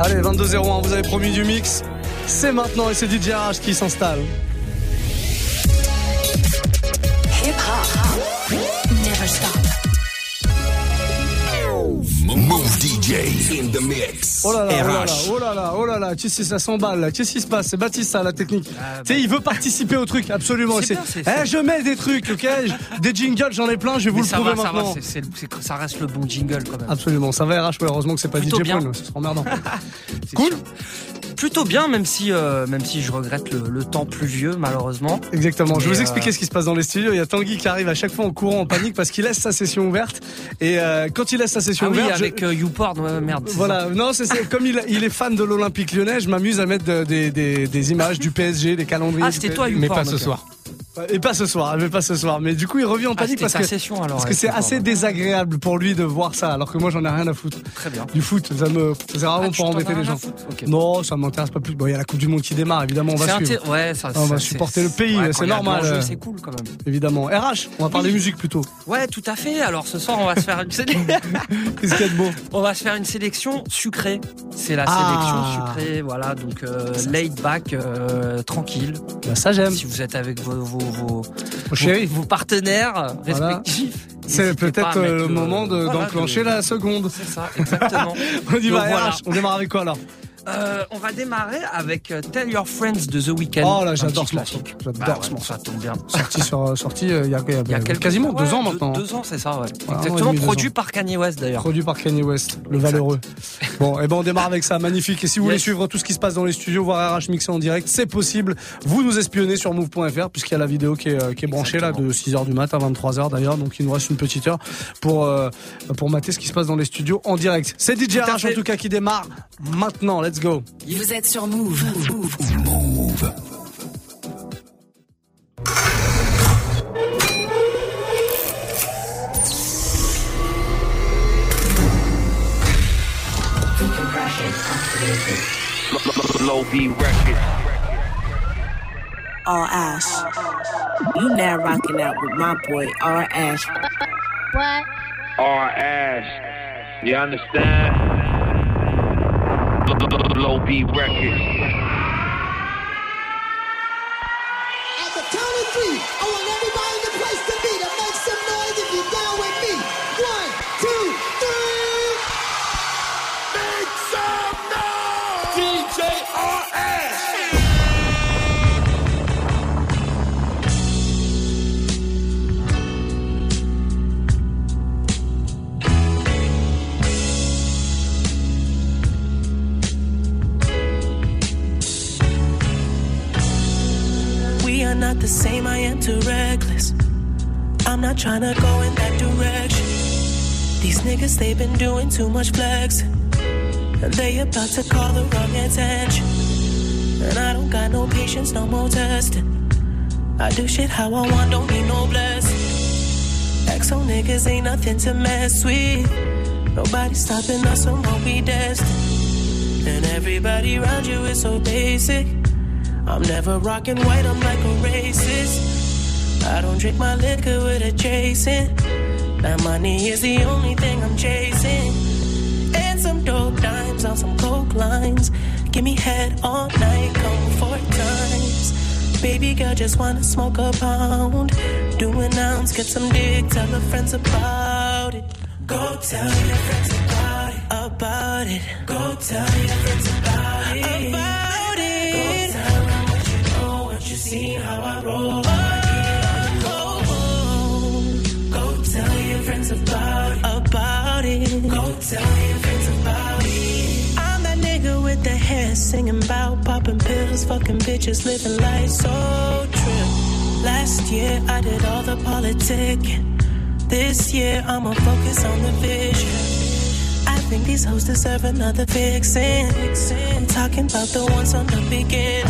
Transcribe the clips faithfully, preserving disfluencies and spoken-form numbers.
Allez, vingt-deux zéro un, vous avez promis du mix. C'est maintenant et c'est D J R H qui s'installe. Hip hop, never stop. Move D J in the mix. Oh là là, oh là là, oh là là, oh là là, qu'est-ce que ça s'emballe là? Qu'est-ce qui se passe? C'est Baptiste ça, la technique. Ah, bah... Tu sais, il veut participer au truc, absolument. C'est bien, c'est, eh, je mets des trucs, ok? Des jingles, j'en ai plein, je vais vous Mais le prouver va, maintenant. Ça, va, c'est, c'est, c'est, ça reste le bon jingle quand même. Absolument, ça va R H, ouais, heureusement que c'est pas plutôt D J bien. Point, ce sera emmerdant. C'est cool. Sûr. Plutôt bien, même si, euh, même si je regrette le, le temps pluvieux, malheureusement. Exactement. Je vais vous euh... expliquer ce qui se passe dans les studios. Il y a Tanguy qui arrive à chaque fois en courant, en panique, parce qu'il laisse sa session ouverte. Et euh, quand il laisse sa session ah ouverte, oui, avec je... euh, YouPorn, ouais, merde. Voilà. Non, c'est, c'est comme il, il est fan de l'Olympique Lyonnais, je m'amuse à mettre de, des, des, des images du P S G, des calendriers. Ah, c'était toi, YouPorn. Mais pas ce soir. Et pas ce soir, mais pas ce soir. Mais du coup, il revient en panique ah, parce que, session, alors, parce que c'est assez désagréable pour lui de voir ça, alors que moi, j'en ai rien à foutre. Très bien. Du foot, ça me, c'est vraiment ah, pour embêter les gens. Okay. Non, ça m'intéresse pas plus. Bon, il y a la Coupe du Monde qui démarre, évidemment, on va c'est suivre. Inté... Ouais, ça, on va ça, supporter c'est... le pays, ouais, c'est normal. Jeu, c'est cool quand même. Évidemment. R H, on va parler oui. musique plutôt. Ouais, tout à fait. Alors ce soir, on va se faire une sélection. Qu'est-ce qu'il y a de beau? On va se faire une sélection sucrée. C'est la ah. sélection sucrée, voilà. Donc euh, laid back, euh, tranquille. Bah, ça j'aime. Si vous êtes avec vos vos vos, vos, vos partenaires respectifs. Voilà. C'est peut-être le, le moment de, voilà, d'enclencher de... la seconde. C'est ça, exactement. On y va, voilà. R H, on démarre avec quoi alors? Euh, on va démarrer avec uh, Tell Your Friends de The Weeknd. Oh là, j'adore ce morceau. J'adore bah, ce ouais, morceau. Ça tombe bien. Sorti sur, sorti il euh, y a, y a, y a quelques, quasiment ouais, deux ans deux, maintenant. Deux ans, c'est ça, ouais. Voilà, exactement. Produit ans. par Kanye West d'ailleurs. Produit par Kanye West, le exact. Valeureux. Bon, et ben on démarre avec ça, magnifique. Et si vous yes. voulez suivre tout ce qui se passe dans les studios, voir R H mixer en direct, c'est possible. Vous nous espionnez sur move point f r puisqu'il y a la vidéo qui est, qui est branchée là de six heures du mat à vingt-trois heures d'ailleurs. Donc il nous reste une petite heure pour euh, pour mater ce qui se passe dans les studios en direct. C'est D J R H en tout cas qui démarre maintenant. Let's go. Vous êtes sur Move. Move. Move. Low B record. R Ash. You now rocking out with my boy R Ash. What? R Ash. You understand? Low B record. At the count of three, I want everybody in the place to be to make some noise if you're down with me. One, two, three. Make some noise! D J R S! We are not the same, I am too reckless. I'm not trying to go in that direction. These niggas, they've been doing too much flexing, and they about to call the wrong attention. And I don't got no patience, no more testing. I do shit how I want, don't need no blessing. Exo niggas ain't nothing to mess with. Nobody stopping us from what we destined. And everybody around you is so basic. I'm never rocking white, I'm like a racist. I don't drink my liquor with a chasing. That money is the only thing I'm chasing. And some dope dimes on some coke lines. Give me head all night, come four times. Baby girl just wanna smoke a pound. Do an ounce, get some dick, tell her friends about it. Go tell your friends about it. About it. Go tell your friends about it. About it. Go tell them what you know, what you see, how I roll. Oh, oh, oh. Go tell your friends about it. About it. Go tell your friends about it. I'm that nigga with the hair singing about popping pills, fucking bitches, living life so true. Last year I did all the politicking. This year I'ma focus on the vision. I think these hoes deserve another vixen. I'm talking about the ones on the beginning.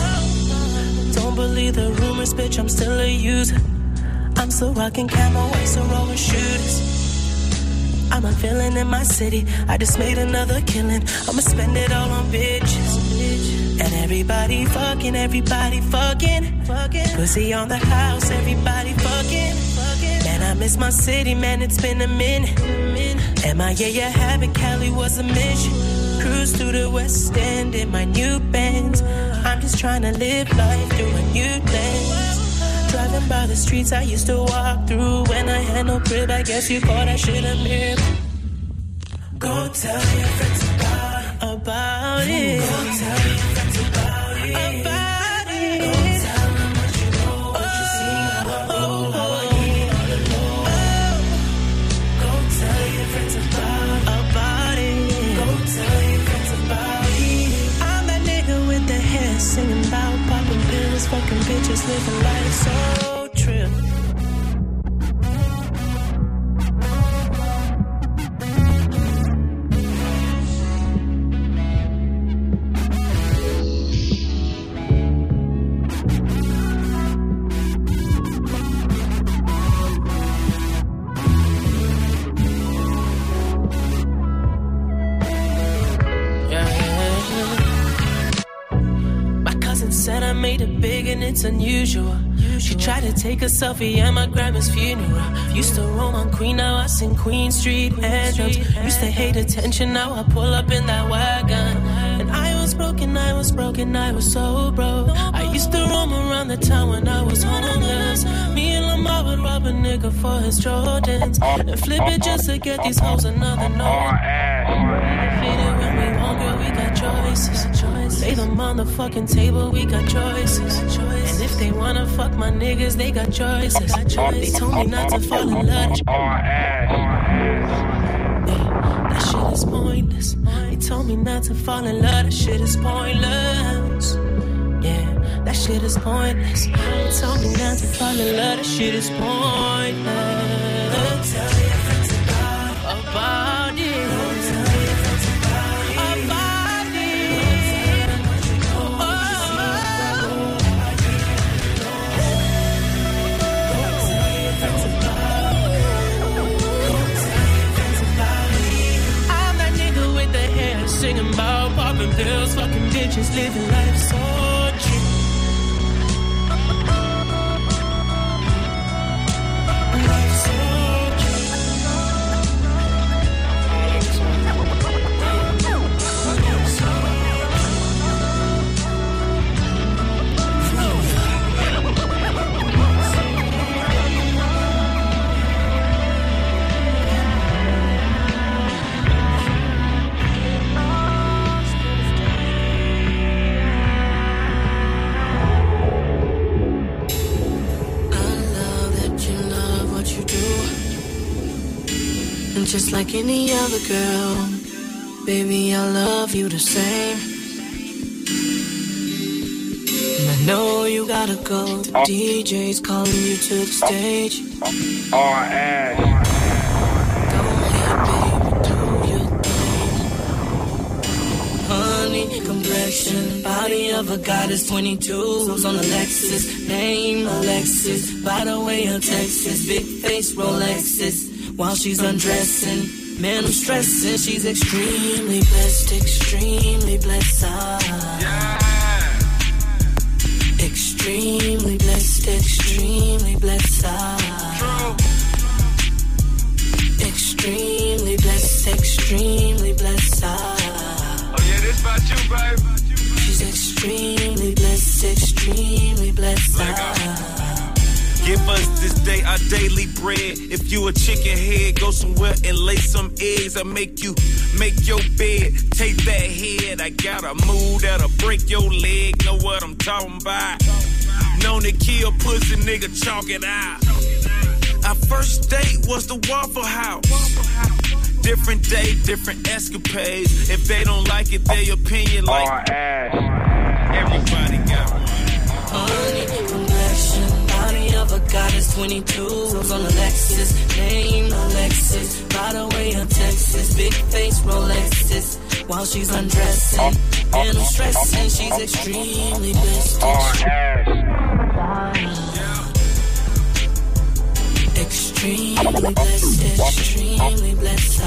Don't believe the rumors, bitch, I'm still a user. I'm still rocking camo, whites are rolling shooters. I'm a villain in my city, I just made another killing. I'ma spend it all on bitches. And everybody fucking, everybody fucking. Pussy on the house, everybody fucking. Man, I miss my city, man, it's been a minute. M I A, you have it, Cali was a mission. Cruise through the West End in my new Benz. I'm just trying to live life through a new lens. Driving by the streets I used to walk through. When I had no crib, I guess you call that shit a miracle. Go tell your friends about it. About it. Go tell your friends about it. About it. Go tell them what you know, what you see, how I roll, how I get all alone. Go tell your friends about about it. Go tell your friends about it. I'm that nigga with the hair singing about popping pills, fucking bitches, living life so trill. Said I made it big and it's unusual. She tried to take a selfie at my grandma's funeral. Used to roam on Queen, now I sing Queen Street anthems. Used to hate attention, now I pull up in that wagon. And I was broken, I was broken, I was so broke. I used to roam around the town when I was homeless. Me and Lamar would rob a nigga for his Jordans and flip it just to get these hoes another note. Faded when we want, girl, we got choices. Lay them on the fucking table, we got choices. And if they wanna fuck my niggas, they got choices. They told me not to fall in love. That shit is pointless. They told me not to fall in love. That shit is pointless. Yeah, that shit is pointless. They told me not to fall in love. That shit is pointless. Tell your friends about, about it. Singing about popping pills, fucking bitches, living life so cheap. Life so cheap. Just like any other girl, baby, I love you the same. And I know you gotta go, the D J's calling you to the stage. R S. Go ahead, baby, do your thing. Honey, complexion, body of a goddess, twenty-two, who's on a Lexus, name Alexis, by the way of Texas, big face Rolexes. While she's undressing, man, I'm stressing. She's extremely blessed, extremely blessed. Ah. Yeah. Extremely blessed, extremely blessed. Ah. Extremely blessed, extremely blessed. Ah. Oh yeah, this about you, babe. She's extremely blessed, extremely blessed. Ah. Give us this day our daily bread. If you a chicken head, go somewhere and lay some eggs. I make you make your bed. Take that head. I got a move that'll break your leg. Know what I'm talking about? Known to kill pussy, nigga, chalk it out. Our first date was the Waffle House. Different day, different escapades. If they don't like it, their opinion like everybody got one. Honey, complexion, body of a goddess, twenty-two, who's on a Lexus, name Alexis, by the way of Texas, big face Rolexes, while she's undressing, and I'm stressing, she's extremely blessed, extremely blessed, extremely blessed.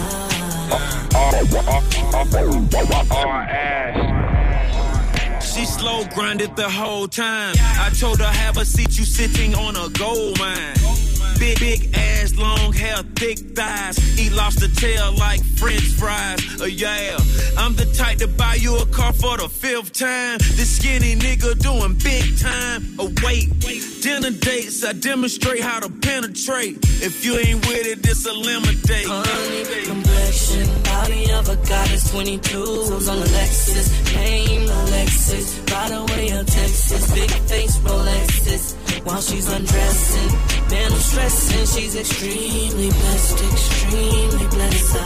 She slow grinded the whole time. I told her have a seat, you sitting on a gold mine. Big, big ass, long hair, thick thighs. Eat lobster tail like French fries. Uh, yeah, I'm the type to buy you a car for the fifth time. This skinny nigga doing big time. Oh, wait, dinner dates, I demonstrate how to penetrate. If you ain't with it, this a limit date. Honey, complexion, body of a goddess, twenty-twos on the Lexus. Name Alexis, by the way of Texas. Big face Rolexes, while she's undressing. Man, I'm stressing, she's extremely blessed, extremely blessed.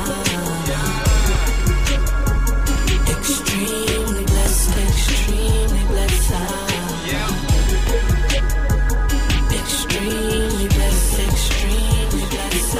Extremely blessed, extremely blessed. Extremely blessed, extremely blessed.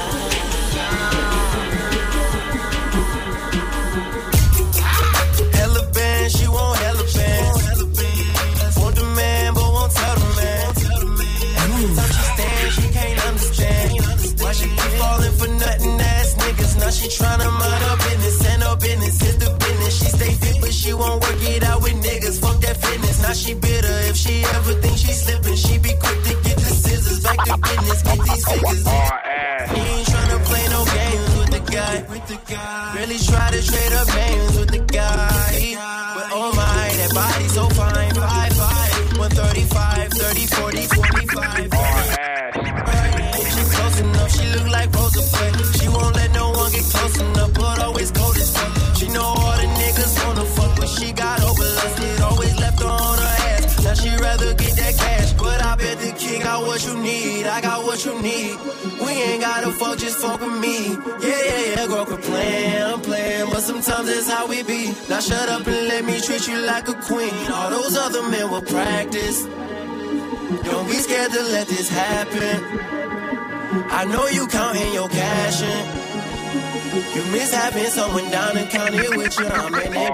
Hella band, she won't hella band. Want the man, but won't tell the man. Every time she stands, she can't understand why she keep falling for nothing ass niggas. Now she tryna mind her business, and her business is the business. She stay fit, but she won't work it out with niggas. Fuck that fitness. Now she bitter if she ever thinks she slipping. She be quick to get the scissors, back to business, get these figures. He ain't tryna play no games with the guy. Really try to trade up names with the guy. But oh my, that body so fine. Five five, one thirty-five, thirty, forty, forty-five. She close enough, she look like Rosa Play. She won't let no one get close enough, but always cold as fuck. She know all the niggas wanna fuck, but she got overlusted. Always left her on her ass. Now she rather get that cash, but I bet the kid got what you need. I got what you need. We ain't gotta fuck, just fuck with me. Yeah, yeah, yeah, girl, quit playing, I'm playing, but sometimes that's how we be. Now shut up and let me treat you like a queen. All those other men will practice. Don't be scared to let this happen. I know you counting your cash in. You miss having someone down and counting with you. I'm in it.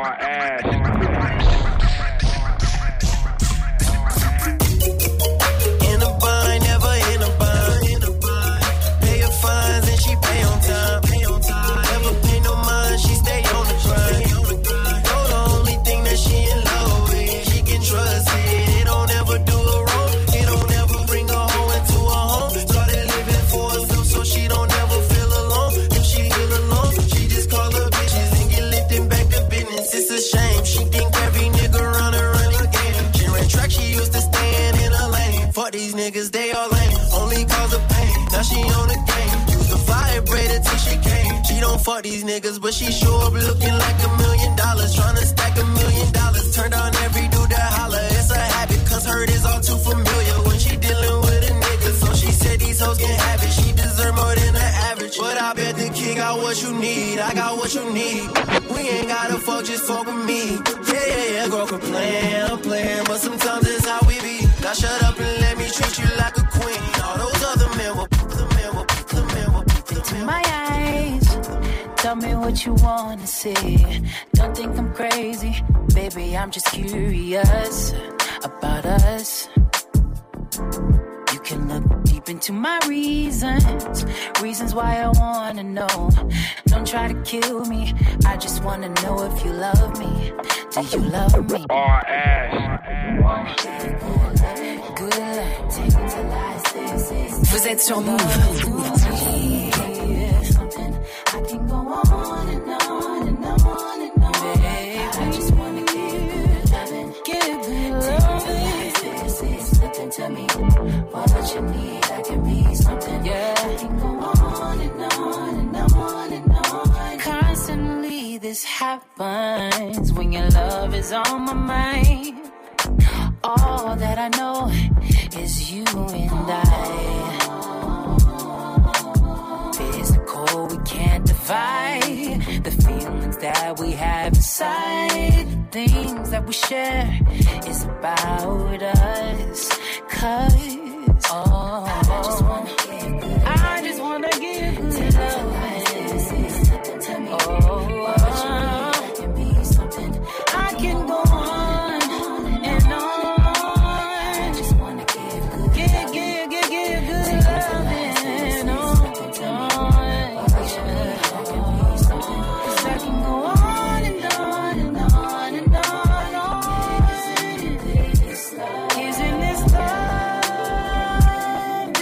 In a bind, never in a bind. Pay her fines and she pay on time. Never pay no mind, she stay on the grind. Know the only thing that she in love with, she can trust it. It don't ever do her wrong. It don't ever bring her home into her home. Started living for herself so she don't ever feel alone. If she feel alone, she just call her bitches and get lifted back to business. It's a shame, she think every nigga run her run her game. She ran track, she used to stand in her lane. Fuck these niggas, they all lame, only cause of pain. Now she on the game, used to vibrator till she came. She don't fuck these niggas, but she show up looking like a million dollars. Tryna stack a million dollars, turn down every dude that holler. It's a habit, cause hurt is all too familiar when she dealing with a nigga. So she said these hoes can have it, she deserve more than the average. But I bet the kid got what you need, I got what you need. We ain't gotta fuck, just fuck with me. Yeah, yeah, yeah, girl, quit playing, I'm playing, but sometimes it's how we be. Now shut up and let me treat you like a queen. All those other men will, the men will, the men will, the men will. My eyes, tell me what you wanna see. Don't think I'm crazy, baby, I'm just curious about us. You can look deep into my reasons, reasons why I wanna know. Don't try to kill me, I just wanna know if you love me. Do you love me? R S Good luck, take me till I say. Vous êtes sur Move. I can go on and on and on and on. I just wanna give good loving, give good loving. Listen to me, what you need, I can be something. Yeah, I can go on and on and on and on. Constantly this happens when your love is on my mind. All that I know is you and I. Physical, we can't divide the feelings that we have inside. Things that we share is about us. Cause, oh, I just wanna give good, I just wanna give good love. Oh, I can go on and on. I just wanna give good, give, give, give, give good love and on. Cause I can go on and on and on and on. Isn't this love?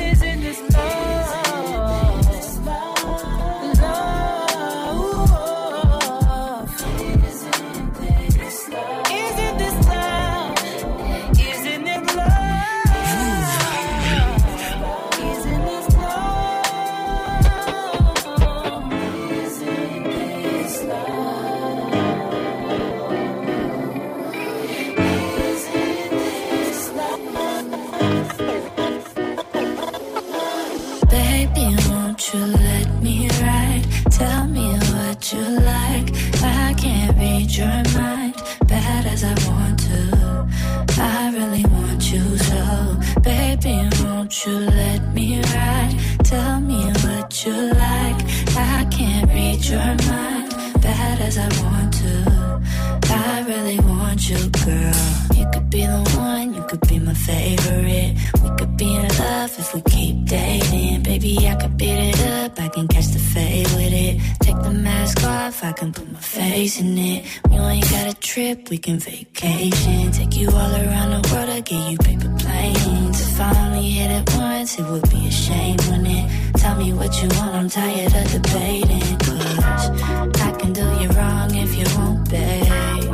your mind, bad as I want to. I really want you, girl. You could be the one, you could be my favorite. We could be in love if we keep dating. Baby, I could beat it up, I can catch the fade with it. Take the mask off, I can put my face in it. We ain't got a trip, we can vacation. Take you all around the world, I'll get you paper planes. If I only hit it once, it would be a shame, wouldn't it? Tell me what you want, I'm tired of debating. Cause I can do you wrong if you won't, babe.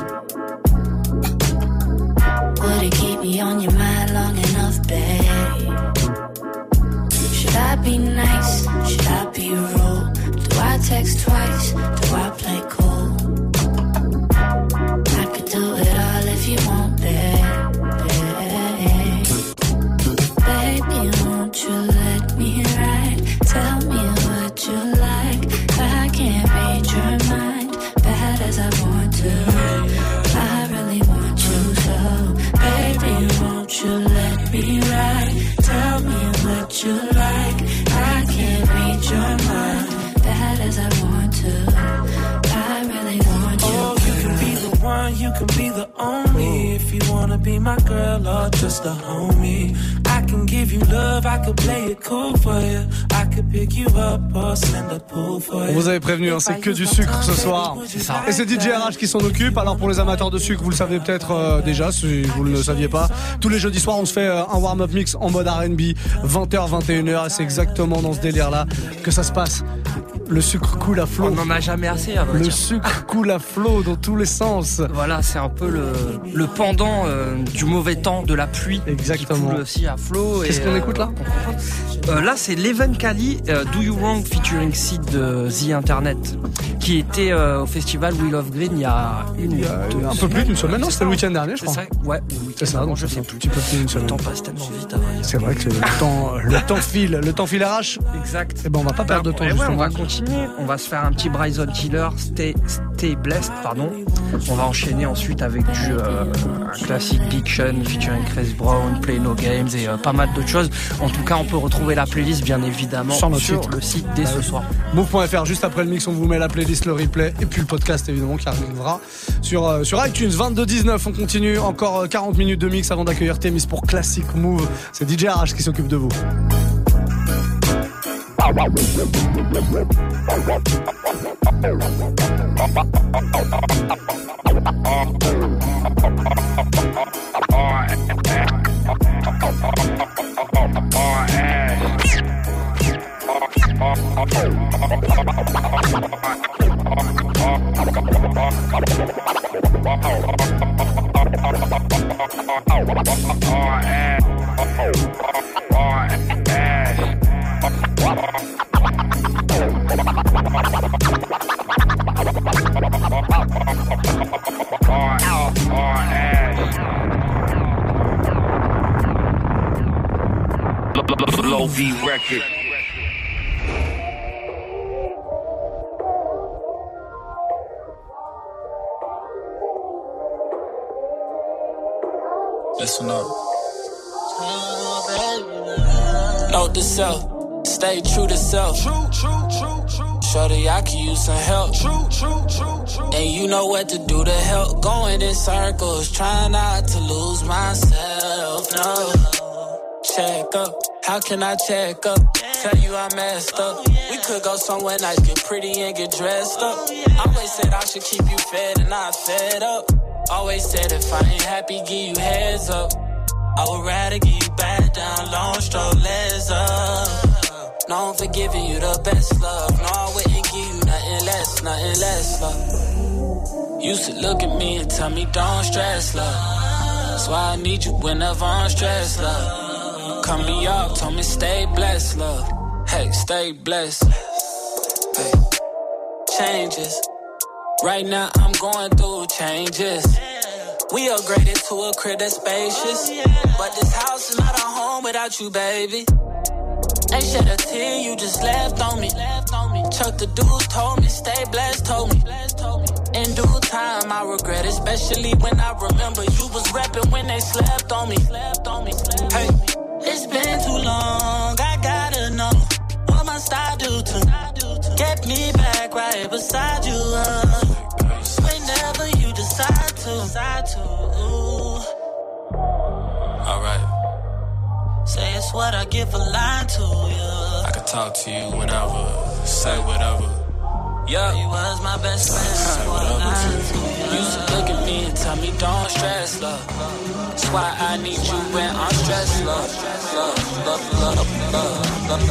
Would it keep me on your mind long enough, babe? Should I be nice? Should I be rude? Do I text twice? Do I play cool? I could do it all if you want, babe, babe. Baby, won't you let me ride? Tell me what you like. I can't read your mind, bad as I want to. I really want you so. Baby, won't you let me ride? Tell me what you like. I can't read your mind, bad as I want to. I really want you. Oh, you can be the one, you can be the only. If you wanna be my girl or just a homie, I can give you love, I could play it cool for you. I could pick you up or send a pool for you. On vous avait prévenu, hein, c'est que du sucre ce soir. C'est ça. Et c'est D J R H qui s'en occupe. Alors pour les amateurs de sucre, vous le savez peut-être euh, déjà, si vous ne le saviez pas. Tous les jeudis soirs, on se fait euh, un warm-up mix en mode R and B, vingt heures, vingt et une heures. Et c'est exactement dans ce délire-là que ça se passe. Le sucre coule à flot. On n'en a jamais assez, à vrai Le dire. sucre coule à flot dans tous les sens. Voilà, c'est un peu le, le pendant euh, du mauvais temps, de la pluie. Exactement. Qui coule aussi à flot. Qu'est-ce qu'on euh, écoute là euh, Là, c'est Leven Kali, euh, Do You Wrong featuring Sid de The Internet, qui était euh, au festival Wheel of Green il y a une, il y a deux, un peu plus d'une semaine. Non, c'était le week-end dernier, je c'est crois. Ça ouais, c'est ça. Donc je sais un plus. petit peu plus d'une semaine. Le temps passe tellement vite. À vrai dire. C'est vrai que le temps, le temps file, le temps file arrache. Exact. Et ben on va pas perdre de temps. Et ouais, justement. on va continuer. On va se faire un petit Bryson Tiller, Stay, Stay Blessed, pardon. On va enchaîner ensuite avec du euh, un classique Big Sean featuring Chris Brown, Play No Games et euh, pas mal d'autres choses. En tout cas, on peut retrouver la playlist bien évidemment sur, sur site. le site dès bah ce oui. soir. Move point F R, juste après le mix, on vous met la playlist, le replay et puis le podcast évidemment qui arrivera sur, euh, sur iTunes. Vingt-deux dix-neuf, on continue encore euh, quarante minutes de mix avant d'accueillir Thémis pour Classic Move. C'est D J R H qui s'occupe de vous. Low B record. Listen up. Note to self, stay true to self. True, true, true, true. Shorty, I can use some help. True, true, true, true. And you know what to do to help. Going in circles, trying not to lose myself. No, check up. How can I check up? Tell you I messed up. We could go somewhere nice, get pretty and get dressed up. Always said I should keep you fed and not fed up. Always said if I ain't happy, give you heads up. I would rather give you back down, long stroke, legs up. Known for giving you the best love. No, I wouldn't give you nothing less, nothing less love. Used to look at me and tell me don't stress, love. That's why I need you whenever I'm stressed, love. Cut me up, told me stay blessed, love. Hey, stay blessed. Hey, changes. Right now I'm going through changes. We upgraded to a crib that's spacious, but this house is not a home without you, baby. Ain't shed a tear, you just left on me. Chuck the dudes told me, stay blessed, told me. In due time I regret, especially when I remember you was repping when they slept on me. Hey, it's been too long, I gotta know what must I do to get me back like right beside you. Uh, whenever you decide to, decide to. Alright. Say it's what I get for lying to you. I could talk to you whenever, say whatever. Yeah, you was my best friend. Say whatever to you. Used to look at me and tell me don't stress, love. That's why I need you when I'm stressed, love. Love, love, love, love, love,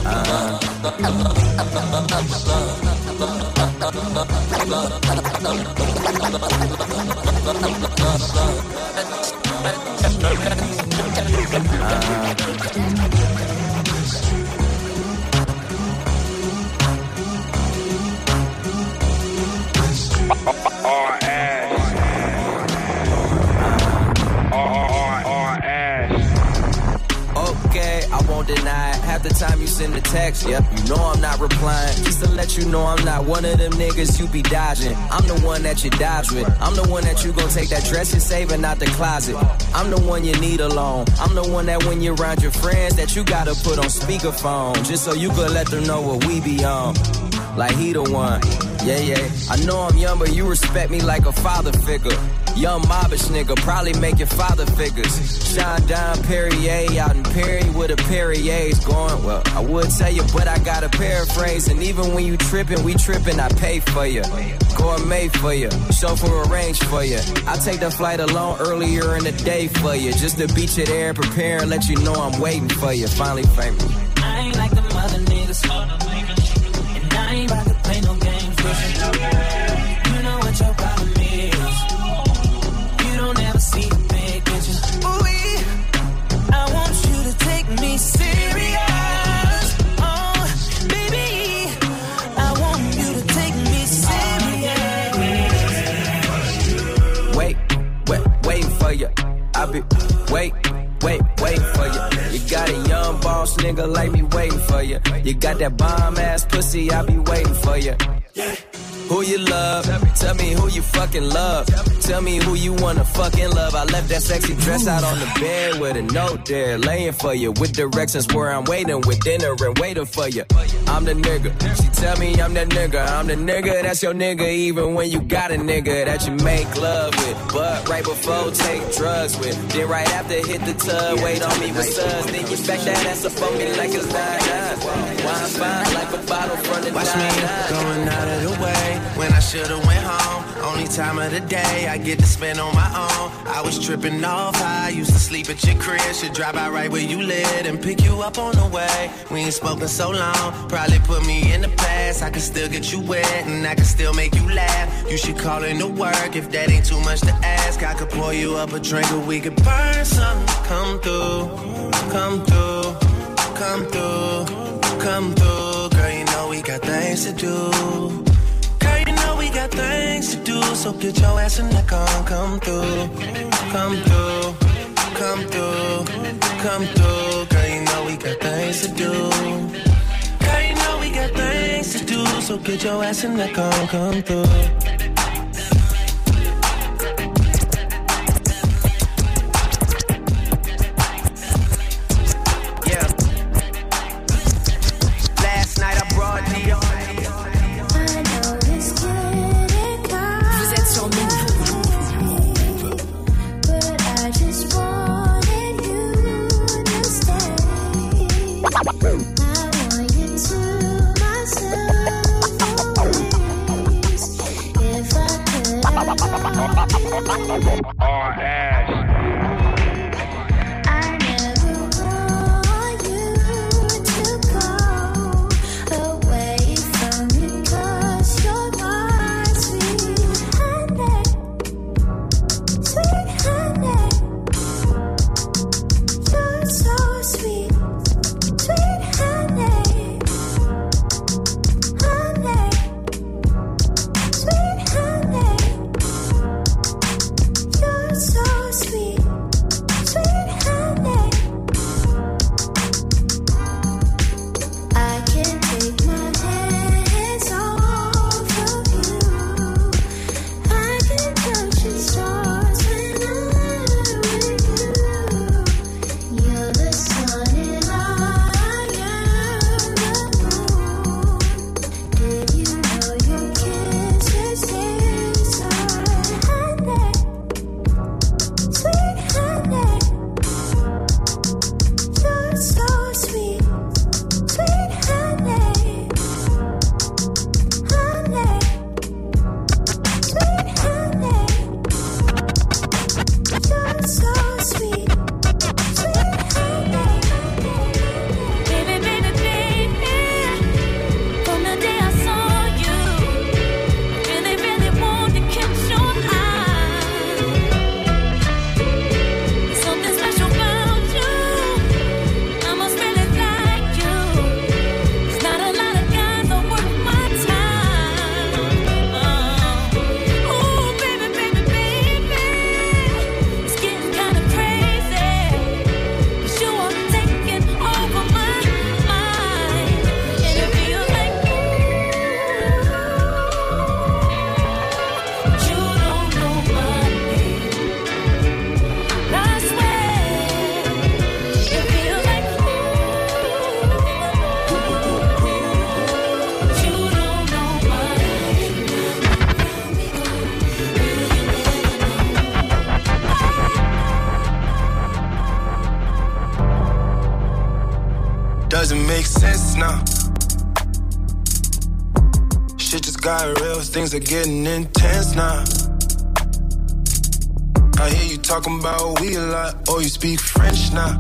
Deny it. Half the time you send a text, yep, you know I'm not replying. Just to let you know I'm not one of them niggas you be dodging. I'm the one that you dodge with. I'm the one that you gon' take that dress you're saving out the closet. I'm the one you need alone. I'm the one that when you're around your friends that you gotta put on speakerphone, just so you could let them know what we be on. Like he the one, yeah, yeah. I know I'm young, but you respect me like a father figure. Young mobbish nigga, probably make your father figures. Shine down Perrier out in Perry with a Perrier's going. Well, I would tell you, but I gotta paraphrase. And even when you trippin', we trippin', I pay for you. Gourmet for you, chauffeur arrange for you. I take the flight alone earlier in the day for you, just to beat you there and prepare and let you know I'm waiting for you. Finally famous. I ain't like them other niggas, and I ain't about to play no games with you. You know what your problem is. Don't ever see the big picture. Ooh, I want you to take me serious. Oh, baby, I want you to take me serious. Wait, wait, wait for you. I be wait, wait, wait for you. You got a young boss nigga like me waiting for you. You got that bomb ass pussy, I be waiting for you. Who you love? Tell me who you fucking love. Tell me who you wanna fucking love. I left that sexy dress out on the bed with a note there, laying for you with directions where I'm waiting with dinner and waiting for you. I'm the nigga. She tell me I'm that nigga. I'm the nigga that's your nigga even when you got a nigga that you make love with, but right before take drugs with. Then right after hit the tub, wait on me with suds. Then you back that ass up on me like it's nine nine. Wine fine like a bottle from the Watch nine me nine. going out of the way when I should've went home. Only time of the day I get to spend on my own. I was tripping off high, used to sleep at your crib. Should drive out right where you live and pick you up on the way. We ain't spoken so long, probably put me in the past. I can still get you wet and I can still make you laugh. You should call in to work if that ain't too much to ask. I could pour you up a drink or we could burn something. Come through, come through, come through, come through. Girl, you know we got things to do. We got things to do, so get your ass in the car, come through, come through, come through, come through. Girl, you know we got things to do. Girl, you know we got things to do, so get your ass in the car, come through. So make sense now. Shit just got real, things are getting intense now. I hear you talking about we a lot, oh you speak French now.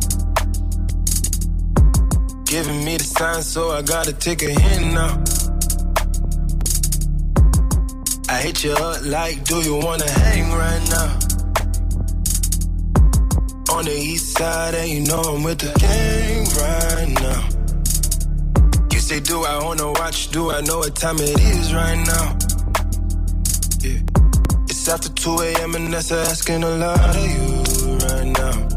Giving me the sign, so I gotta take a hint now. I hit you up like, do you wanna hang right now? On the east side, and you know I'm with the gang right now. You say, do I wanna watch? Do I know what time it is right now? Yeah. It's after two a.m. and that's asking a lot of you right now.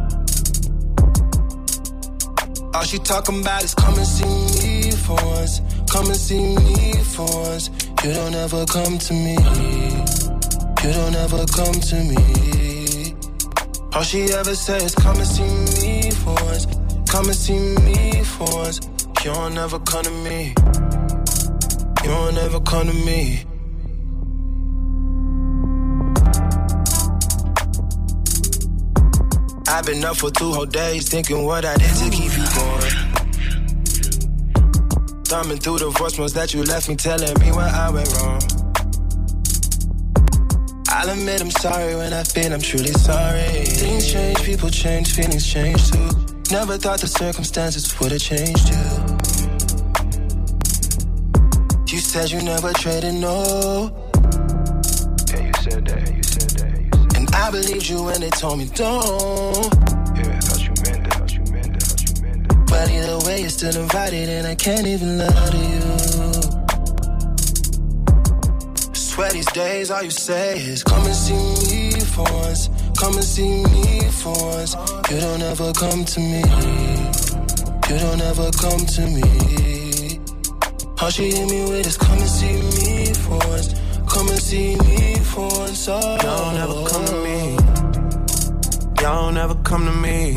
All she talking about is come and see me for once. Come and see me for once. You don't ever come to me. You don't ever come to me. All she ever says is come and see me for once. Come and see me for once. You don't ever come to me. You don't ever come to me. I've been up for two whole days thinking what I did to keep you going. Thumbing through the voicemails that you left me, telling me where I went wrong. I'll admit I'm sorry when I feel I'm truly sorry. Things change, people change, feelings change too. Never thought the circumstances would have changed you. You said you never traded, no. Yeah, you said that, you said that, you said that. And I believed you when they told me don't. Yeah, I thought you meant that, thought you meant that, thought you meant that. But either way, you're still invited and I can't even lie to you. Swear these days all you say is come and see me for once. Come and see me for once. You don't ever come to me. You don't ever come to me. All she hit me with is come and see me for once. Come and see me for once. Oh, y'all never come to me. Y'all never come to me.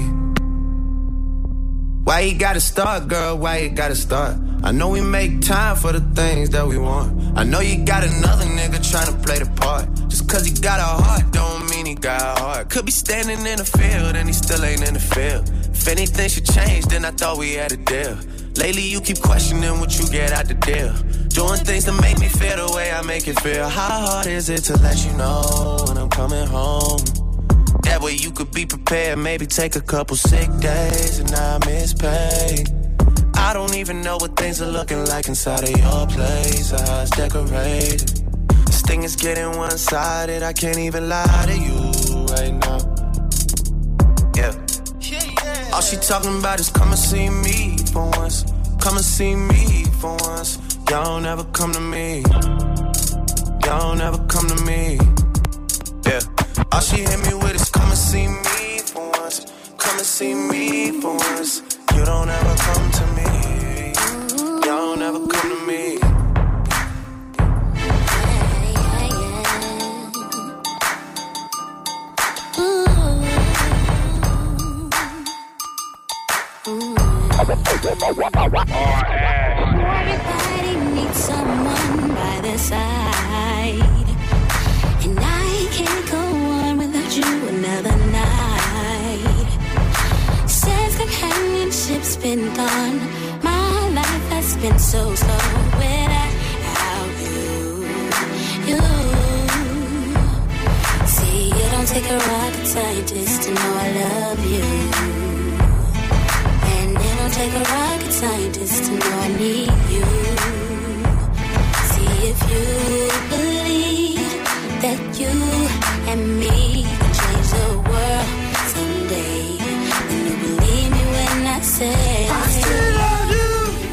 Why you gotta start, girl? Why you gotta start? I know we make time for the things that we want. I know you got another nigga tryna play the part. Just cause he got a heart don't mean he got a heart. Could be standing in the field and he still ain't in the field. If anything should change, then I thought we had a deal. Lately you keep questioning what you get out the deal. Doing things to make me feel the way I make it feel. How hard is it to let you know when I'm coming home? That way you could be prepared. Maybe take a couple sick days and not miss pay. I don't even know what things are looking like inside of your place or how it's decorated. This thing is getting one-sided. I can't even lie to you right now. Yeah. All she talking about is come and see me for once. Come and see me for once. Y'all don't ever come to me. Y'all don't ever come to me. Yeah. All she hit me with is come and see me for once. Come and see me for once. You don't ever come to me. Y'all don't ever come to me. Everybody needs someone by their side, and I can't go on without you another night. Since companionship's been gone, my life has been so slow without you. You see, it don't take a rocket scientist to know I love you. Take a rocket scientist to know I need you. See if you believe that you and me can change the world someday. Then you believe me when I say I still love you.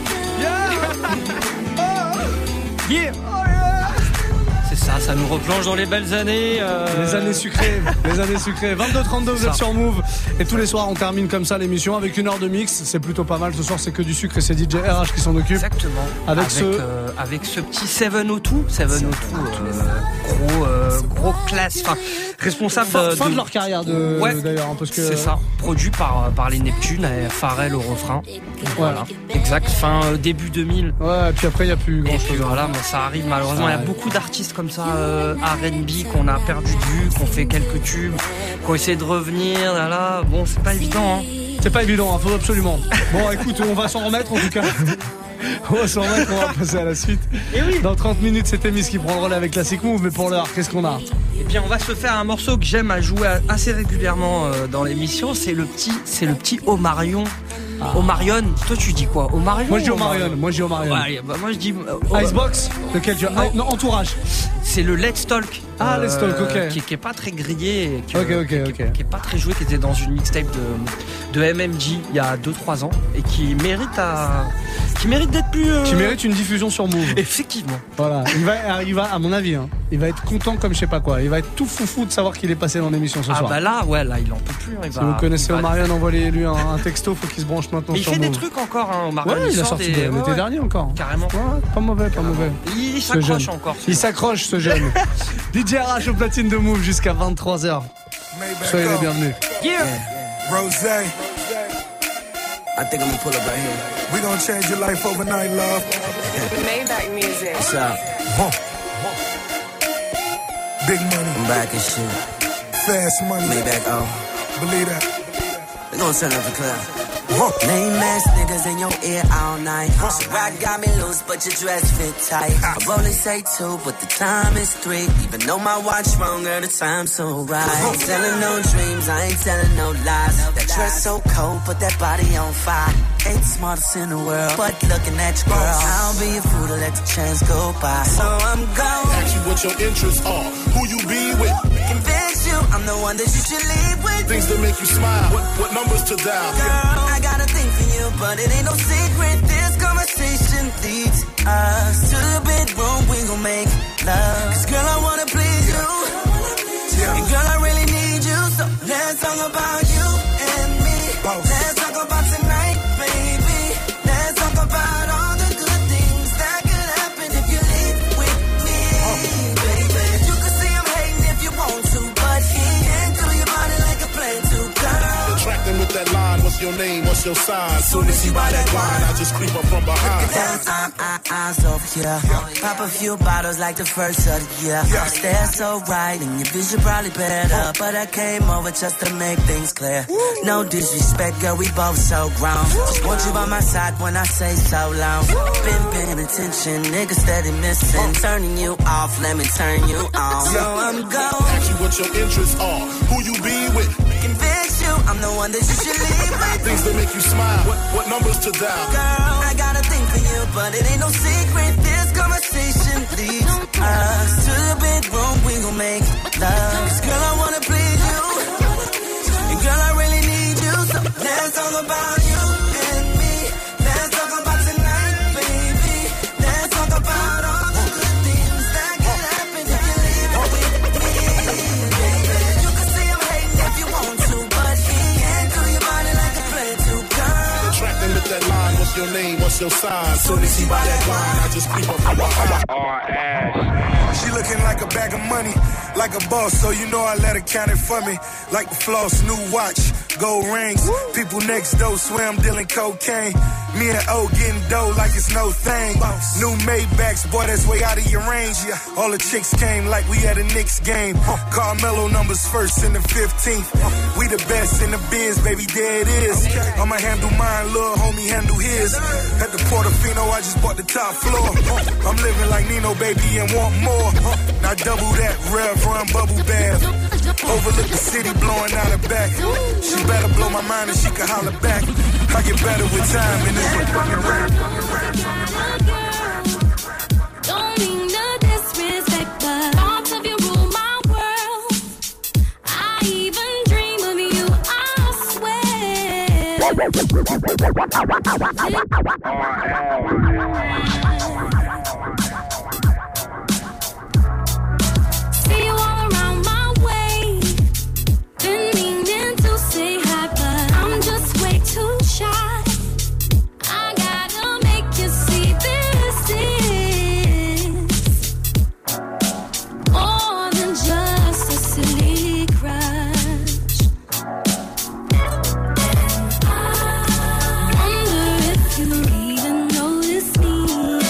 Yeah. Yeah. C'est ça, ça nous replonge dans les belles années. Euh... Les années sucrées, les années sucrées. vingt-deux trente-deux, vous êtes sur Move. Et tous les soirs, on termine comme ça l'émission avec une heure de mix. C'est plutôt pas mal. Ce soir, c'est que du sucre et c'est D J R H qui s'en occupe. Exactement. Avec, avec, ce... euh, avec ce petit seven oh two. seven oh two, euh, gros, euh, gros classe. Enfin, responsable fin, de. Fin de leur carrière, de, ouais, d'ailleurs. Hein, parce que... C'est ça. Produit par, par les Neptunes et Pharrell au refrain. Voilà. Exact. Fin euh, début deux mille. Ouais, et puis après, il n'y a plus grand et chose. Puis, voilà, mais ça arrive malheureusement. Il y a beaucoup d'artistes comme ça. Euh, R and B qu'on a perdu de vue, qu'on fait quelques tubes, qu'on essaie de revenir, là, là. Bon, c'est pas évident, hein. C'est pas évident, il faut absolument. Bon, écoute, on va s'en remettre en tout cas. On va s'en remettre, on va passer à la suite. Et oui. Dans trente minutes, c'était Miss qui prend le relais avec Classic Move, mais pour l'heure, qu'est-ce qu'on a? Eh bien, on va se faire un morceau que j'aime à jouer assez régulièrement euh, dans l'émission. C'est le petit, c'est le petit Omarion. Ah. Omarion, toi tu dis quoi? Omarion? Moi je dis Omarion, moi je dis Omarion. Ouais, bah, moi je dis euh, Icebox. Lequel tu as? Non. non, Entourage. C'est le Let's Talk. Ah, euh, Let's Talk, ok. Qui, qui est pas très grillé, qui, ok, ok, qui, ok. Qui, qui est pas très joué, qui était dans une mixtape de, de M M G il y a deux trois ans et qui mérite à, qui mérite d'être plus. Euh... Qui mérite une diffusion sur Move. Effectivement. Voilà. Il va, il va, à mon avis, hein, il va être content comme je sais pas quoi. Il va être tout foufou de savoir qu'il est passé dans l'émission ce ah soir. Ah bah là, ouais, là, il en peut plus. Il si va, vous connaissez va... Omarion, envoyez-lui un, un texto, faut qu'il se branche maintenant mais sur Move. Il fait Move. des trucs encore, hein, Omarion. Ouais, il, il a sorti des... l'été ouais, dernier encore. Carrément. Ouais, pas mauvais, pas mauvais. Il, il s'accroche encore. Il s'accroche ce jeune. D J Arrache au platine de Move jusqu'à vingt-trois heures. Soyez les bienvenus. Yeah. Rose. I think I'm gonna pull up right here. We gonna change your life overnight, love. Maybach music. What's up? Huh. Big money. I'm back and shit. Fast money. Maybach, oh. Believe that. We gonna turn up the club. Huh. Lame ass niggas in your ear all night. Huh. So ride got me loose, but your dress fit tight. I only say two, but the time is three. Even though my watch wrong, girl, the time's so right. I ain't telling no dreams, I ain't telling no lies. That dress so cold, put that body on fire. Ain't the smartest in the world, but looking at your girl, I'll be a fool to let the chance go by. So I'm gone. Ask you what your interests are, who you be with. Convince you, I'm the one that you should leave with. Things that make you smile, what, what numbers to dial. Girl, I got a thing for you, but it ain't no secret. This conversation leads us to the bedroom, we gon' make love. Cause girl, I wanna please you. And girl, I really need you. So let's talk about you and me. Let's talk about tonight, baby. Let's talk about all the good things that could happen if you leave with me, baby. You can see I'm hating if you want to, but he can't do your body like a plane to girl. Attracting with that line, what's your name, what's your sign? Soon as he buy that line, I just creep up from behind. Dance on our eyes over here. Pop a few bottles like the first of the year. Stare so right and your vision probably better, but I came over just to make things clear. No disrespect, girl, we both so grown. Just want you by my side when I say so long. Been paying attention, niggas steady missing. Turning you off, let me turn you on. So I'm gone. Ask you what your interests are, who you be with. Convince you, I'm the one that you should leave with. Things that make you smile, what, what numbers to dial. Girl, I got a thing for you, but it ain't no secret. This conversation leads us to the bedroom, we gon' make love. Cause girl, I wanna please you. And girl, I really need you. So let's talk about you and me. Let's talk about tonight, baby. Let's talk about all the good things that could happen if you leave it with me, baby. You can see I'm hating if you want to, but he can't do your body like a play to girl. Attracting with that line, what's your name, what's your sign? Soon as he buy that line, I just creep up from behind. She looking like a bag of money, like a boss, so you know I let her count it for me. Like the floss, new watch, gold rings. People next door swear I'm dealing cocaine. Me and O getting dough like it's no thing. New Maybachs, boy, that's way out of your range. All the chicks came like we had a Knicks game. Carmelo numbers first in the fifteenth. We the best in the biz, baby, there it is. I'ma handle mine, little homie handle his. At the Portofino, I just bought the top floor. I'm living like Nino, baby, and want more. Now double that, Rev Run bubble bath. Overlook the city, blowing out her back. She better blow my mind and she can holler back. I get better with time and it's a fucking rap. Don't mean no disrespect, but thoughts of you rule my world. I even dream of you, I swear. See you all around my way. Been meaning to say hi, but I'm just way too shy. I gotta make you see this is more than just a silly crush. And I wonder if you even notice me.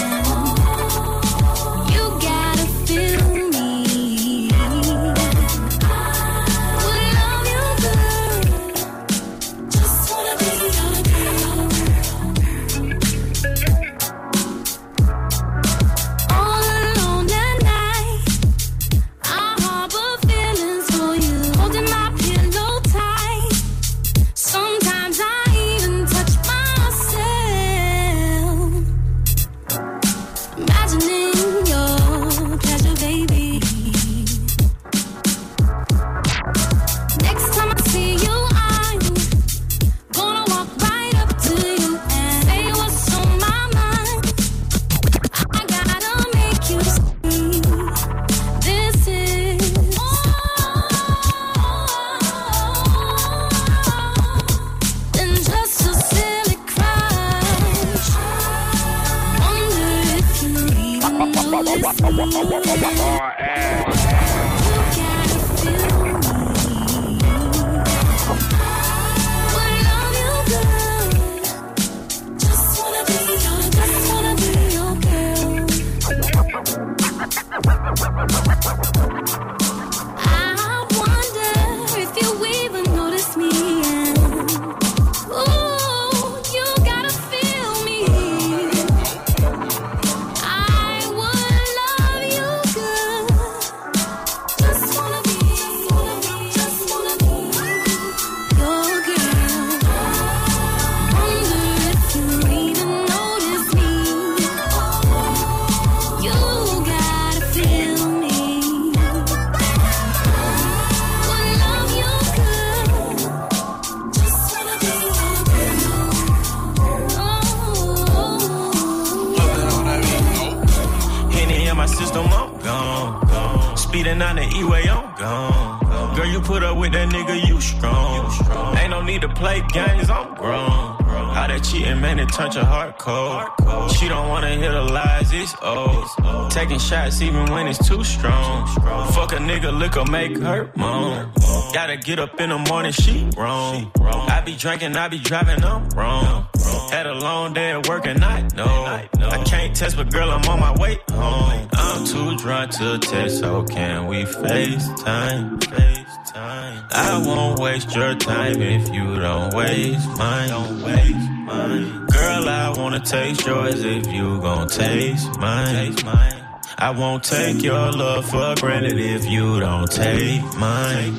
Speeding on the E-way, I'm gone. Girl, you put up with that nigga, you strong. Ain't no need to play games, I'm grown. How that cheating, man, it turned your heart cold. She don't wanna hear the lies, it's old. Taking shots even when it's too strong. Fuck a nigga, liquor make her moan. Gotta get up in the morning, she wrong. I be drinking, I be driving, I'm wrong. Had a long day at work and I know I can't test, but girl, I'm on my way home. I'm too drunk to test, so can we FaceTime? FaceTime. I won't waste your time if you don't waste mine. Don't waste mine. Girl, I wanna taste yours if you gon' taste mine. Taste mine. I won't take your love for granted if you don't take mine.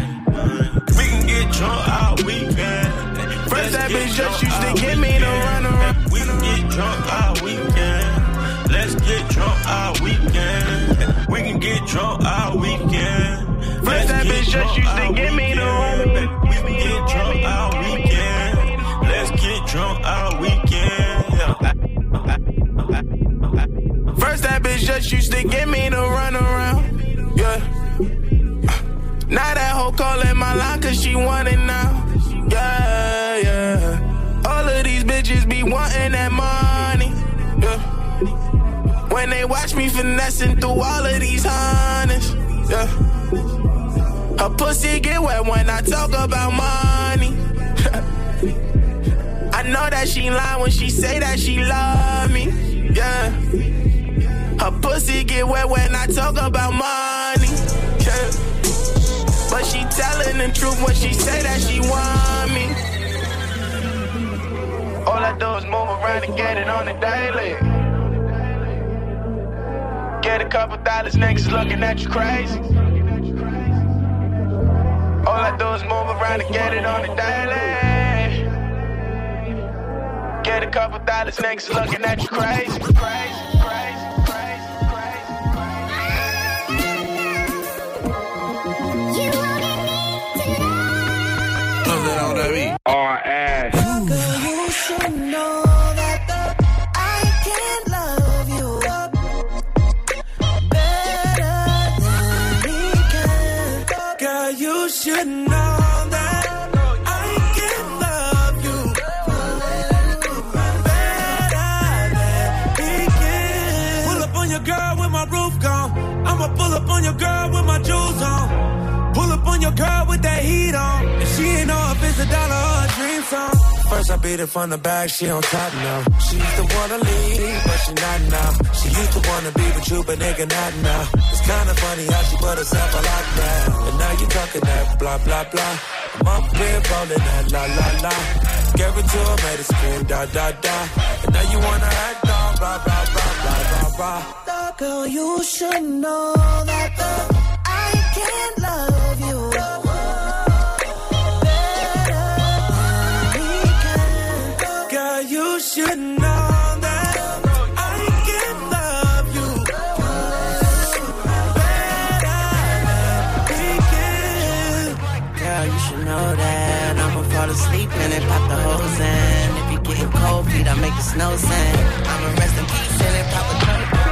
We can get drunk all weekend. First that bitch just used to give me the run around. We can get drunk all weekend. Let's get drunk all weekend. We can get drunk all weekend. First that bitch just used to give me the run around. We can get drunk all weekend. Let's get drunk all weekend. First that bitch just used to give me the run around. Yeah. Now that hoe calling my line cause she want it now. Yeah, yeah. All of these bitches be wanting that money. Yeah. When they watch me finessing through all of these honeys. Yeah. Her pussy get wet when I talk about money. I know that she lying when she say that she love me. Yeah. Her pussy get wet when I talk about money. Yeah. But she telling the truth when she say that she want me. All I do is move around and get it on the daily. Get a couple dollars, niggas looking at you crazy. All I do is move around and get it on the daily. Get a couple dollars, niggas looking at you crazy. Crazy, crazy. R ass. Girl, you should know that I can't love you better than he can. Girl, you should know that I can love you better than he can. Pull up on your girl with my roof gone. I'ma pull up on your girl with my jewels on. Pull up on your girl with that heat on. And she ain't know if it's a dollar or a dream song. First I beat it from the back, she on top now. She used to wanna leave, but she not now. She used to wanna be with you, but nigga not now. It's kinda funny how she put herself a lockdown. And now you talking that blah, blah, blah. I'm up here rolling that la, la, la. Gave it to her, made her scream da, da, da. And now you wanna act on blah, blah, blah, blah, blah, blah. Girl, you should know that I can't love you you should know that I can love you better than we can. Girl, you should know that I'ma fall asleep and then pop the hose in. If you getting cold feet, I make the snow sing. I'ma rest in peace and then pop a coat.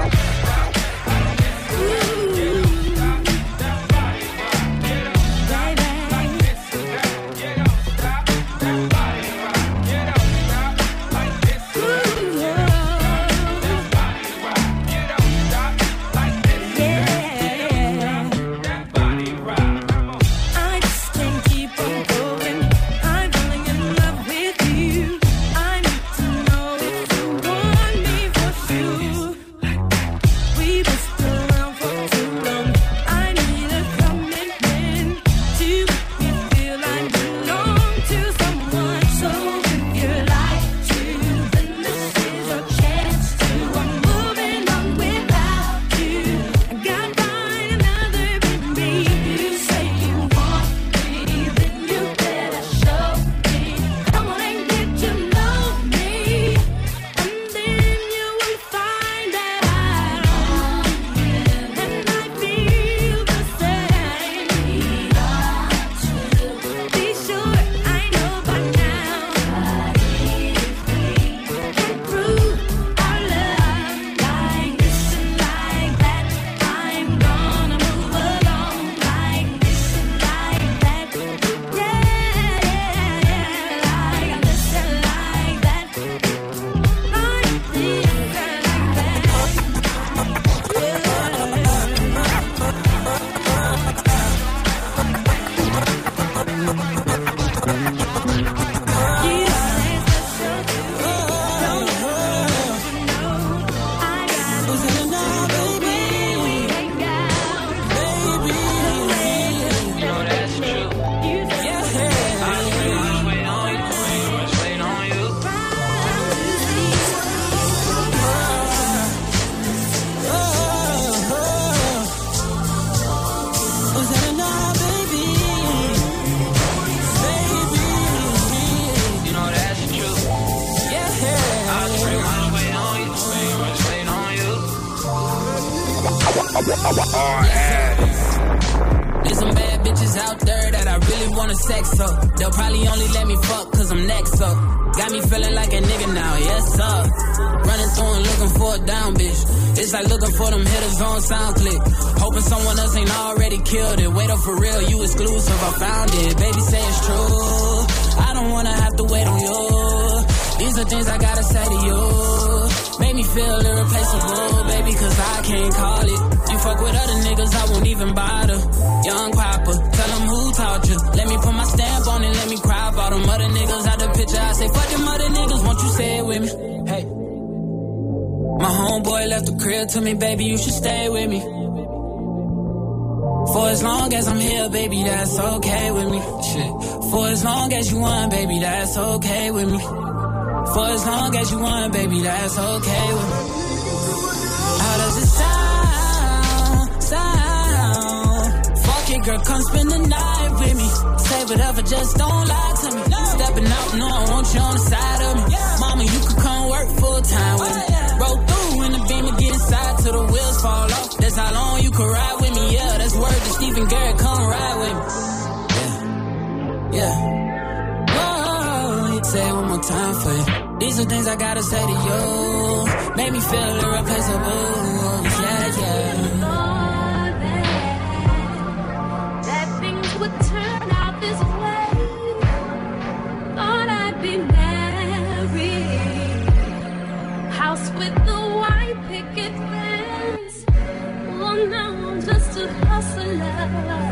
There's some bad bitches out there that I really wanna sex up. They'll probably only let me fuck cause I'm next up. Got me feeling like a nigga now, yes sir. Running through and looking for a down bitch. It's like looking for them hitters on SoundClick. Hoping someone else ain't already killed it. Wait up for real, you exclusive, I found it. Baby say it's true, I don't wanna have to wait on you. These are things I gotta say to you. Make me feel irreplaceable, baby, cause I can't call it. You fuck with other niggas, I won't even bother. Young Papa, tell them who taught you. Let me put my stamp on it, let me cry about them other niggas out the picture. I say, fuck them other niggas, won't you say it with me? Hey. My homeboy left the crib to me, baby, you should stay with me. For as long as I'm here, baby, that's okay with me. Shit. For as long as you want, baby, that's okay with me. For as long as you want, baby, that's okay with me. How does it sound? Sound? Fuck it, girl, come spend the night with me. Say whatever, just don't lie to me. Stepping out, no, I want you on the side of me. Mama, you could come work full time with me. Roll through in the beam and get inside till the wheels fall off. That's how long you can ride with me, yeah. That's word to Stephen Garrett, come ride with me. Yeah, yeah. Whoa, say it one more time for you. These are things I gotta say to you. Make me feel irreplaceable, yeah, yeah. That things would turn out this way. Thought I'd be married. House with the white picket fence. Well, now I'm just a hustler.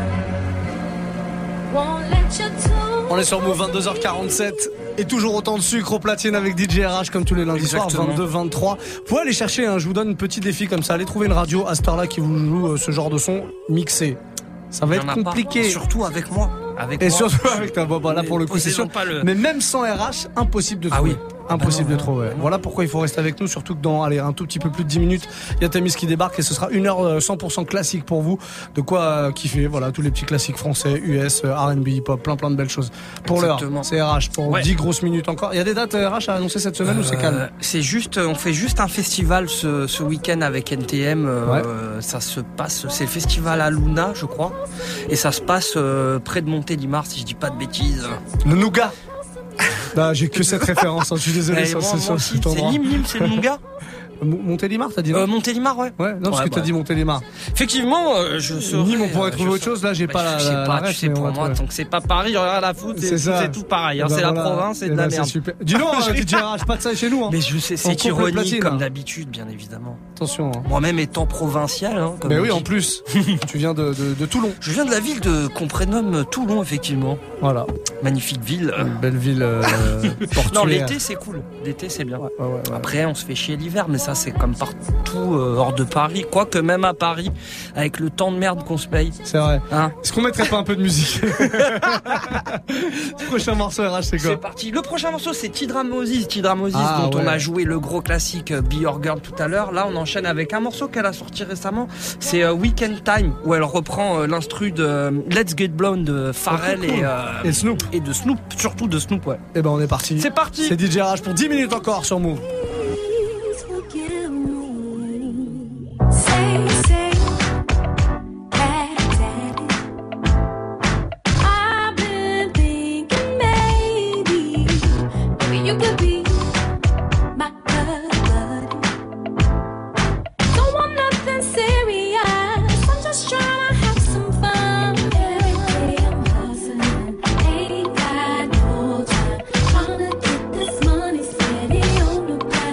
Won't let you talk. On est sur Move, vingt-deux heures quarante-sept et toujours autant de sucre au platine avec D J R H comme tous les lundis soirs, vingt-deux vingt-trois. Vous pouvez aller chercher, hein, je vous donne un petit défi comme ça, allez trouver une radio à cette heure-là qui vous joue euh, ce genre de son mixé. Ça va être compliqué. Pas. Surtout avec moi. Avec et moi. surtout avec ta boba, là pour le coup c'est sûr. Le... Mais même sans R H, impossible de trouver. Ah oui. Impossible ah non, de trouver. Ouais. Voilà pourquoi il faut rester avec nous, surtout que dans allez, un tout petit peu plus de dix minutes, il y a Tamis qui débarque et ce sera une heure cent pour cent classique pour vous. De quoi euh, kiffer, voilà, tous les petits classiques français, U S, R and B, hip-hop, plein plein de belles choses. Pour l'heure, c'est R H pour ouais. dix grosses minutes encore. Il y a des dates R H à annoncer cette semaine euh, ou c'est calme? C'est juste, on fait juste un festival ce, ce week-end avec N T M. Euh, ouais. Ça se passe, c'est le festival à Luna, je crois. Et ça se passe euh, près de Montélimar, si je dis pas de bêtises. Le Nougat. Bah, j'ai que cette référence, hein. Je suis désolé. Sur, moi, sur, sur c'est Nîmes, Nîmes, c'est le Nougat. Montélimar, t'as dit non euh, Montélimar, ouais. Ouais, non, parce ouais, que t'as bah. dit Montélimar. Effectivement, euh, je serais, Nîmes, on pourrait trouver euh, autre chose. Là, j'ai bah, pas la. Je sais la, pas, la tu sais, pour moi, tant que c'est pas Paris, j'en ai rien à foutre. C'est, c'est, c'est tout pareil. Hein, bah, c'est voilà. La province, c'est de la bah, merde. Super. Dis non, D J R H, pas de ça chez nous. Hein. Mais je sais, c'est ironique comme d'habitude, bien évidemment. Attention. Hein. Moi-même étant provincial. Hein, mais oui, en plus. Tu viens de, de, de Toulon. Je viens de la ville de qu'on prénomme Toulon, effectivement. Voilà. Magnifique ville. Une belle ville euh, portuaire. Non, l'été c'est cool. L'été c'est bien. Ouais, ouais, ouais. Après, on se fait chier l'hiver, mais ça c'est comme partout euh, hors de Paris. Quoique même à Paris, avec le temps de merde qu'on se paye. C'est vrai. Hein? Est-ce qu'on mettrait pas un peu de musique? Le prochain morceau R H, c'est quoi? C'est parti. Le prochain morceau, c'est Tidra Moses. Tidra Moses, ah, dont ouais. on a joué le gros classique Be Your Girl tout à l'heure. Là, on enchaîne avec un morceau qu'elle a sorti récemment. C'est euh, Weekend Time, où elle reprend euh, l'instru de euh, Let's Get Blown de Pharrell oh, cool. et, euh, et Snoop. Et de Snoop, surtout de Snoop, ouais. Et ben on est parti. C'est parti. C'est D J R H pour dix minutes encore sur Move. Trying to get this money steady on the back.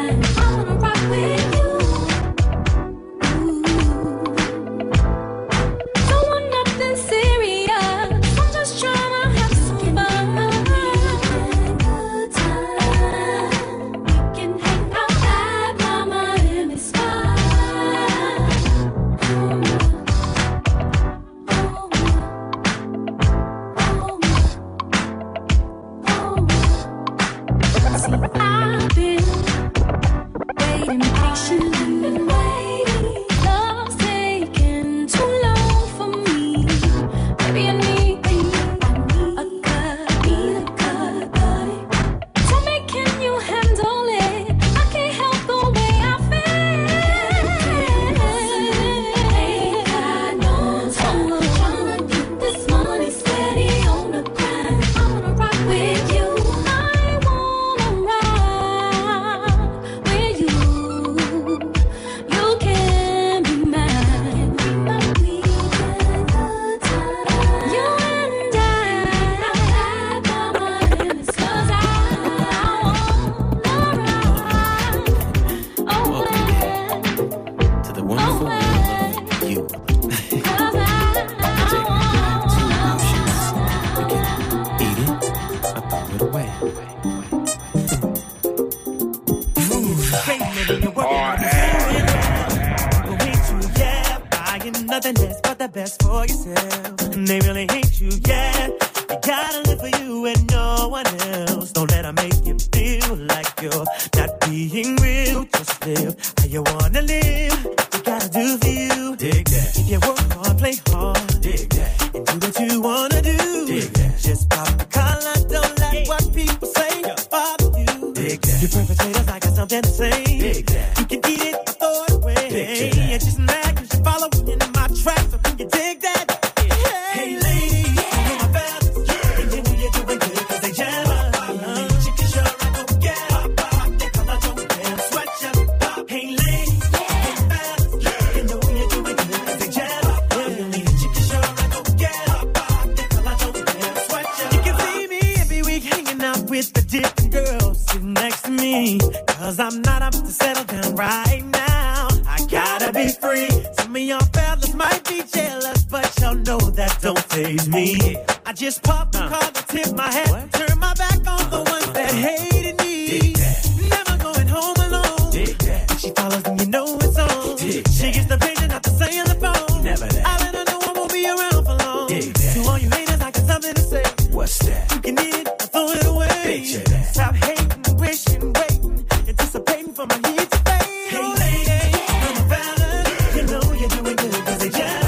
best, but the best for yourself. And they really hate you, yeah. You gotta live for you and no one else. Don't let them make you feel like you're not being real. Just live how you wanna live. You gotta do for you. Dig that. If you work hard, play hard. Dig that. And do what you wanna do. Dig that. Just pop the collar, don't like what people say bother you. Dig that. You perpetrators, I got something to say. Dig that. You can eat it or throw it away. Dig that. It's just mad cause you follow me in my tracks. So can you dig that? Hey, hey lady, you know my fellas. Yeah. And you know you're doing good cause they jealous. Uh-huh. Chicken sure I don't get pop, pop. They come out don't damn sweat you. Pop. Hey lady, yeah. Hey fellas. Yeah. You know you're doing good cause they jealous. Yeah. Chicken sure I don't get pop, pop. They come out don't damn sweat you. You can see me every week hanging out with the different girls sitting next to me. Cause I'm not up to settle down right now. I gotta be free. Some of y'all fellas might be jealous, but y'all know that don't faze me. I just pop the car to tip my hat, what? Turn my back on the ones that hated me. Never going home alone. If she follows, then you know it's on. She gets the picture, not to say on the phone. Never that. I let her know I won't be around for long. To all you haters, I got something to say. What's that? You can eat it or throw it away. Stop hating, wishing, waiting, anticipating for my heat to fade. Hey lady, I'm a fella. You know you're doing good cause they jealous.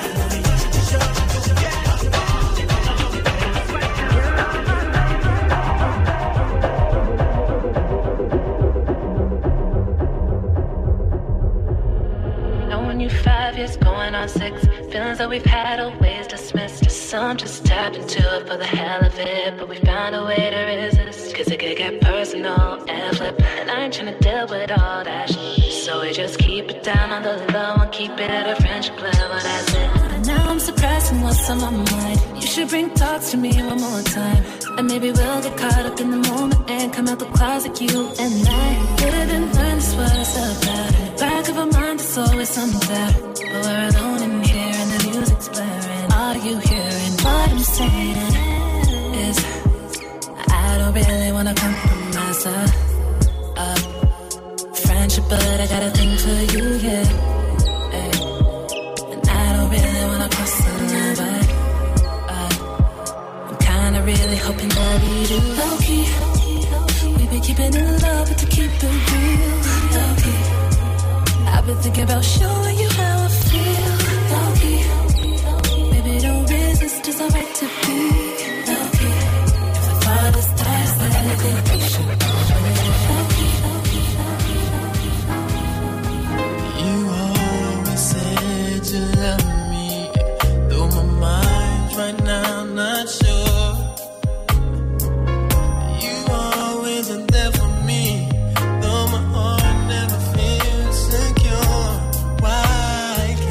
Knowing you five years going on six. Feelings that we've had always dismissed. Some just tapped into it for the hell of it, but we found a way to resist. Cause it could get personal and flip, and I ain't tryna deal with all that shit. So we just keep it down on the low and keep it at a friendship level, that's it. And now I'm suppressing what's on my mind. You should bring thoughts to me one more time, and maybe we'll get caught up in the moment and come out the closet, you and I. Didn't learn this was about. Back of our mind, there's always something better. But we're alone in here and the music's blaring. Are you hearing what I'm saying? Is I don't really wanna compromise uh, uh, friendship, but I got a thing for you, yeah. Ay. And I don't really wanna cross the line, but uh, I'm kinda really hoping that we do. Low key, we've been keeping it low, but to keep it real. Low key, I've been thinking about showing you how I feel. Low key, baby, don't resist, it's alright to be low key. If the father's dies, then anything we should low key. You always said you love me, though my mind's right now not sure. You always are there for me, though my heart never feels secure. Why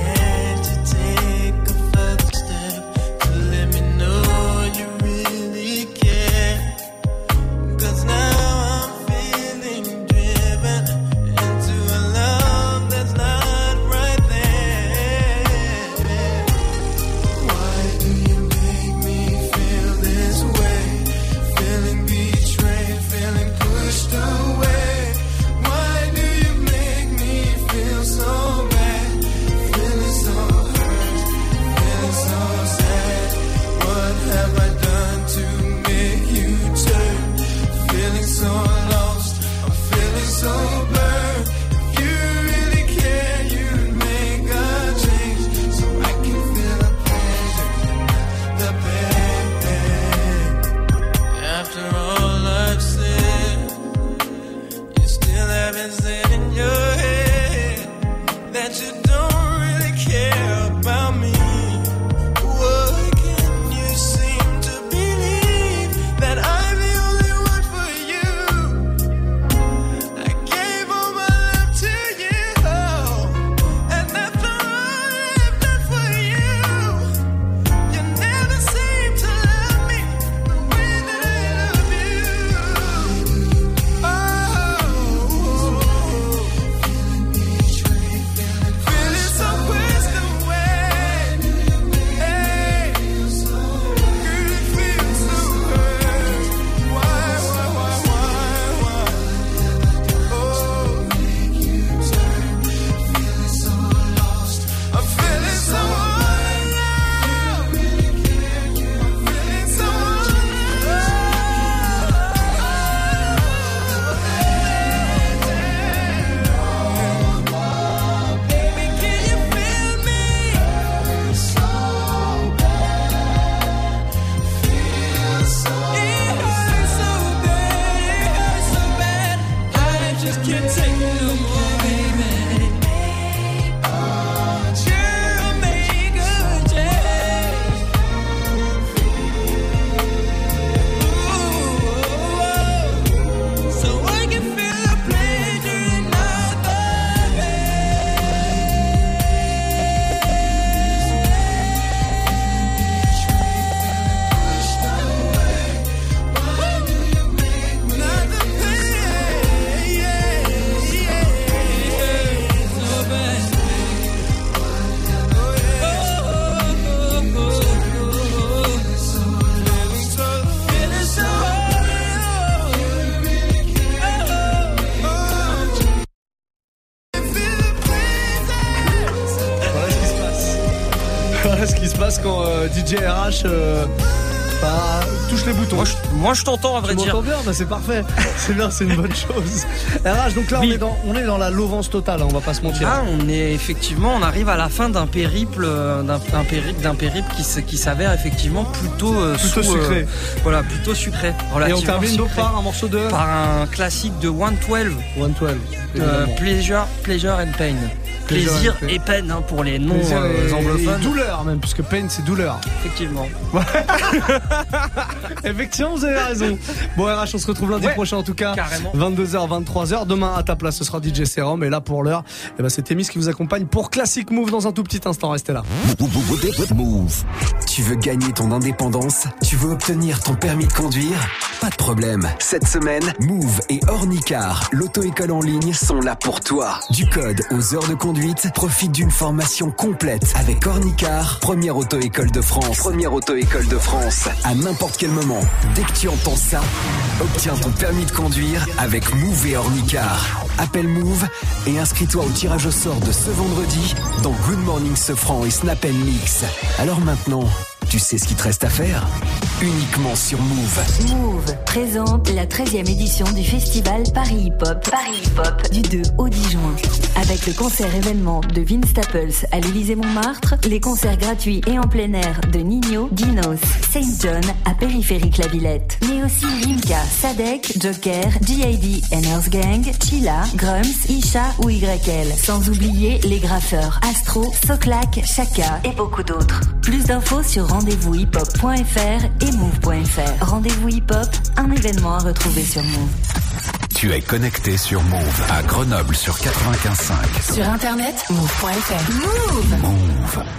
voilà ce qui se passe quand euh, D J R H euh, bah, touche les boutons. Moi je, moi, je t'entends à vrai tu dire. Bien, bah, c'est parfait. C'est bien, c'est une bonne chose. R H, donc là oui. on, est dans, on est dans la lovance totale, hein, on va pas se mentir. Là on est effectivement, on arrive à la fin d'un périple, d'un, d'un périple, d'un périple qui, qui s'avère effectivement plutôt, euh, plutôt sous, sucré. Euh, voilà, plutôt sucré. Et on termine donc par un morceau de par un classique de one twelve. one twelve. Euh, pleasure, pleasure and pain. Plaisir et peine hein, pour les non euh, anglophones. Douleur même, puisque pain c'est douleur. Effectivement. Effectivement, vous avez raison. Bon, R H, on se retrouve lundi ouais, prochain en tout cas. Carrément. vingt-deux heures, vingt-trois heures. Demain, à ta place, ce sera D J Serum. Et là, pour l'heure, eh ben, c'est Témis qui vous accompagne pour Classic Move dans un tout petit instant. Restez là. Move. Tu veux gagner ton indépendance? Tu veux obtenir ton permis de conduire? Pas de problème. Cette semaine, Move et Ornicar, l'auto-école en ligne, sont là pour toi. Du code aux heures de conduite, profite d'une formation complète avec Ornicar, première auto-école de France. Première auto-école de France. À n'importe quel moment, dès que tu entends ça, obtiens ton permis de conduire avec Move et Ornicar. Appelle Move et inscris-toi au tirage au sort de ce vendredi dans Good Morning Sofran et Snap and Mix. Alors maintenant, tu sais ce qu'il te reste à faire? Uniquement sur Move. Move présente la treizième édition du festival Paris Hip Hop. Paris Hip Hop du deux au dix juin. Avec le concert événement de Vince Staples à l'Élysée-Montmartre, les concerts gratuits et en plein air de Nino, Dinos, Saint John à Périphérique La Villette. Mais aussi Limka, Sadek, Joker, G I D, Earth Gang, Chilla, Grums, Isha ou Y L. Sans oublier les graffeurs Astro, Soclac, Chaka et beaucoup d'autres. Plus d'infos sur rendez-vous hip hop point f r et move point f r. Rendez-vous Hip Hop, un événement à retrouver sur Move. Tu es connecté sur Move à Grenoble sur quatre-vingt-quinze virgule cinq. Sur internet, move point f r. Move. Move.